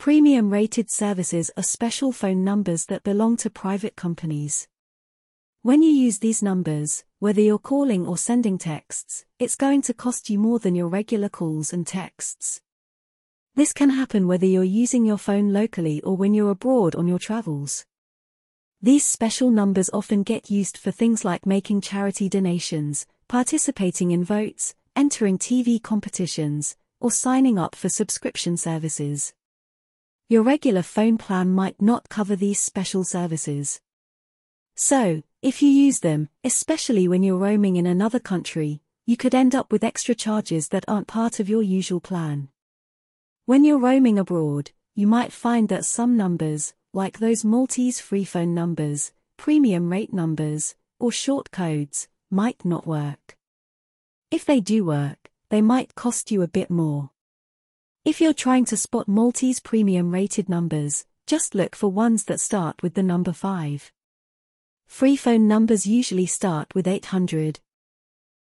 Premium rated services are special phone numbers that belong to private companies. When you use these numbers, whether you're calling or sending texts, it's going to cost you more than your regular calls and texts. This can happen whether you're using your phone locally or when you're abroad on your travels. These special numbers often get used for things like making charity donations, participating in votes, entering TV competitions, or signing up for subscription services. Your regular phone plan might not cover these special services. So, if you use them, especially when you're roaming in another country, you could end up with extra charges that aren't part of your usual plan. When you're roaming abroad, you might find that some numbers, like those Maltese free phone numbers, premium rate numbers, or short codes, might not work. If they do work, they might cost you a bit more. If you're trying to spot Maltese premium rated numbers, just look for ones that start with the number 5. Free phone numbers usually start with 800,